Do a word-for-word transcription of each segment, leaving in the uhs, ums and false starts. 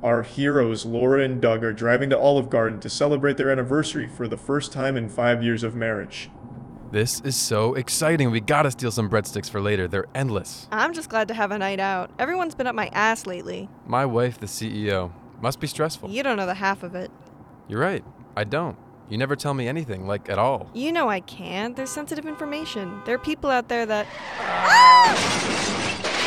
Our heroes, Laura and Doug, are driving to Olive Garden to celebrate their anniversary for the first time in five years of marriage. This is so exciting. We gotta steal some breadsticks for later. They're endless. I'm just glad to have a night out. Everyone's been up my ass lately. My wife, the C E O. Must be stressful. You don't know the half of it. You're right. I don't. You never tell me anything, like, at all. You know I can't. There's sensitive information. There are people out there that... Ah!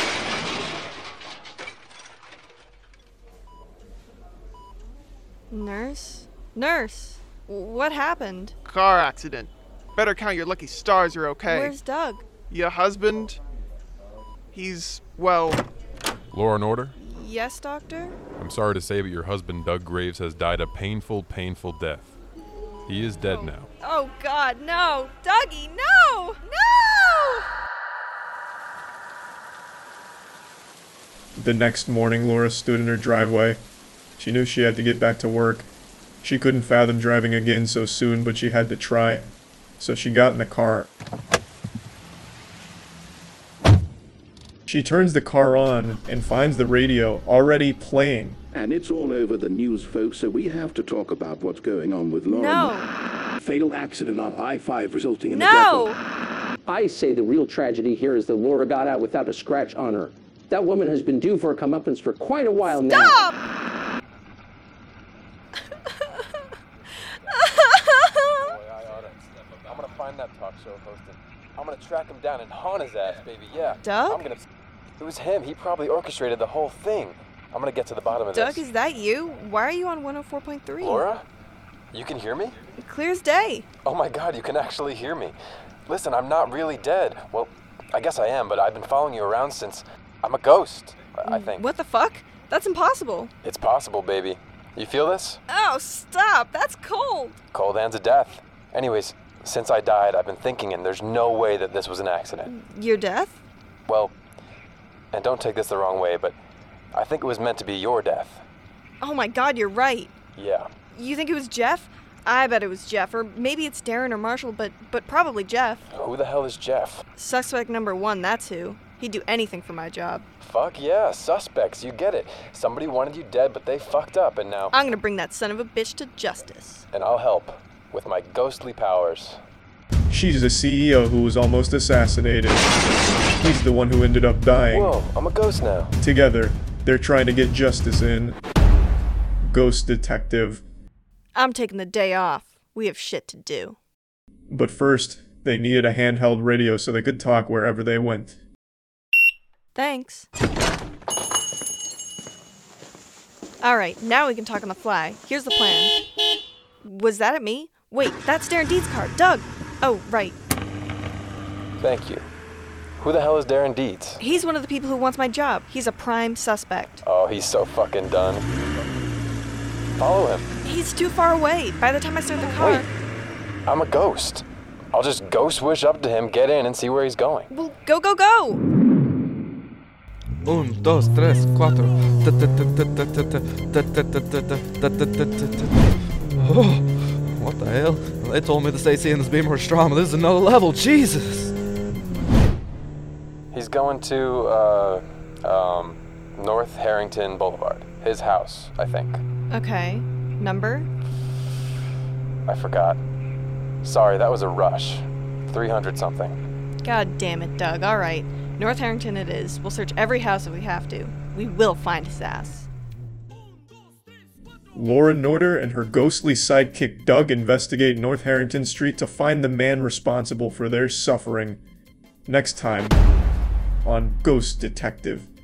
Nurse? Nurse! What happened? Car accident. Better count your lucky stars you're okay. Where's Doug? Your husband? He's, well... Law and Order? Yes, doctor? I'm sorry to say, but your husband, Doug Graves, has died a painful, painful death. He is dead oh. now. Oh, God, no! Dougie, no! No! The next morning, Laura stood in her driveway. She knew she had to get back to work. She couldn't fathom driving again so soon, but she had to try. So she got in the car. She turns the car on and finds the radio already playing. And it's all over the news, folks, so we have to talk about what's going on with Lauren. No! Fatal accident on I five resulting in no! a death. I say the real tragedy here is that Laura got out without a scratch on her. That woman has been due for a comeuppance for quite a while now. Stop! I'm gonna find that talk show host and I'm gonna track him down and haunt his ass, baby, yeah. Doug? I'm gonna... It was him. He probably orchestrated the whole thing. I'm gonna get to the bottom of Doug, this. is that you? Why are you on one oh four point three? Laura? You can hear me? Clear as day. Oh my God, you can actually hear me. Listen, I'm not really dead. Well, I guess I am, but I've been following you around since... I'm a ghost, I think. What the fuck? That's impossible. It's possible, baby. You feel this? Oh, stop. That's cold. Cold hands of death. Anyways, since I died, I've been thinking, and there's no way that this was an accident. Your death? Well, and don't take this the wrong way, but I think it was meant to be your death. Oh my God, you're right. Yeah. You think it was Jeff? I bet it was Jeff, or maybe it's Darren or Marshall, but but probably Jeff. Who the hell is Jeff? Suspect number one, that's who. He'd do anything for my job. Fuck yeah, suspects, you get it. Somebody wanted you dead, but they fucked up, and now... I'm gonna bring that son of a bitch to justice. And I'll help, with my ghostly powers. She's the C E O who was almost assassinated. He's the one who ended up dying. Whoa, I'm a ghost now. Together, they're trying to get justice in Ghost Detective. I'm taking the day off. We have shit to do. But first, they needed a handheld radio so they could talk wherever they went. Thanks. Alright, now we can talk on the fly. Here's the plan. Was that at me? Wait, that's Darren Deed's car. Doug! Oh, right. Thank you. Who the hell is Darren Deeds? He's one of the people who wants my job. He's a prime suspect. Oh, he's so fucking done. Follow him. He's too far away. By the time I start the car... Wait, I'm a ghost. I'll just ghost wish up to him, get in, and see where he's going. Well, go, go, go! Un, dos, tres, cuatro. Oh, what the hell? They told me this A C in this Beamer was strong, but this is another level. Jesus! He's going to, uh, um, North Harrington Boulevard. His house, I think. Okay. Number? I forgot. Sorry, that was a rush. three hundred something. God damn it, Doug. All right. North Harrington it is. We'll search every house if we have to. We will find his ass. Laura Norder and her ghostly sidekick Doug investigate North Harrington Street to find the man responsible for their suffering. Next time on Ghost Detective.